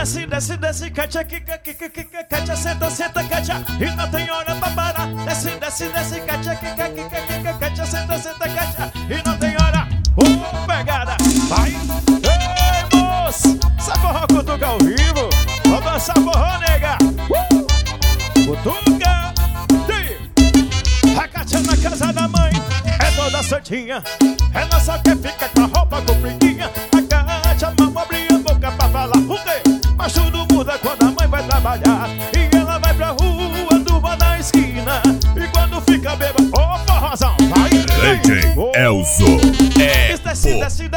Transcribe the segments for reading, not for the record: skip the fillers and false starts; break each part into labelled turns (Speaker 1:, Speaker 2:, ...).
Speaker 1: desce, desce, desce, cacha, cacha, senta, senta, cacha, e não tem hora pra parar. Desce, desce, desce, cacha, cacha, senta, senta, cacha, e não tem hora. Pegada, vai. Ei, moço, saforró cutuca ao vivo. Vou dançar forró, nega. Cutuca. A Cátia na casa da mãe é toda santinha. Ela só quer ficar com a roupa compridinha. A Cátia mal abre a boca pra falar o quê? Mas tudo muda quando a mãe vai trabalhar. E ela vai pra rua, durma na esquina. E quando fica bêbada, ô forrozão, vai.
Speaker 2: DJ Elzo é potência.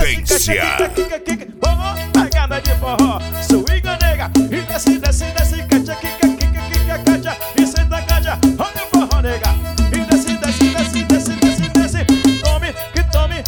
Speaker 1: Pegada de forró, swinga nega. E desce, desce, desce, Cátia, Cátia, e senta Cátia, olha o forró nega. E desce, desce, desce, desce, desce, desce, tome, que tome.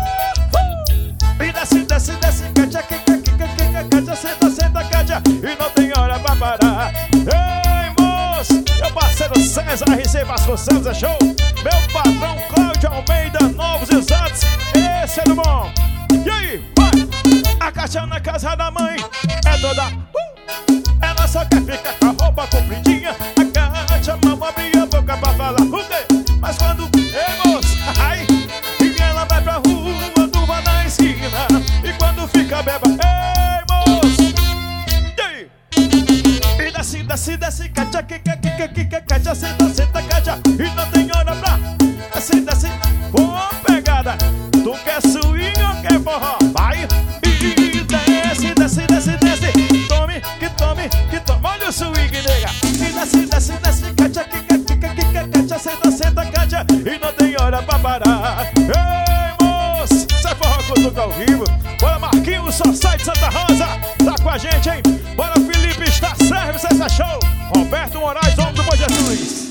Speaker 1: E desce, desce, desce, Cátia, Cátia, senta, senta Cátia, e não tem hora pra parar. Ei, moço, meu parceiro César RC Vasconcelos é show. Meu patrão Cláudio Almeida, Novos Exatos, esse é do bom. E aí, vai! A Cátia na casa da mãe é toda ela só quer ficar com a roupa compridinha. A Cátia mal abre a boca pra falar o quê? Mas quando, ei moço, ai, e ela vai pra rua, durma na esquina. E quando fica beba, ei moço, e aí? E desce, desce, desce, Cátia, Cátia, senta, senta Cátia, e não tem hora pra desce, desce, boa pegada. Tu quer swing ou quer forró? Vai! E desce, desce, desce, desce, tome, que tome, que tome. Olha o swing, nega. E desce, desce, desce, Cátia, Cátia, senta, senta Cátia, e não tem hora pra parar. Ei, moço, sai forró cutuca ao vivo. Bora Marquinhos, só sai de Santa Rosa, tá com a gente, hein? Bora Felipe, está Service, essa show. Roberto Moraes, homem do Bom Jesus.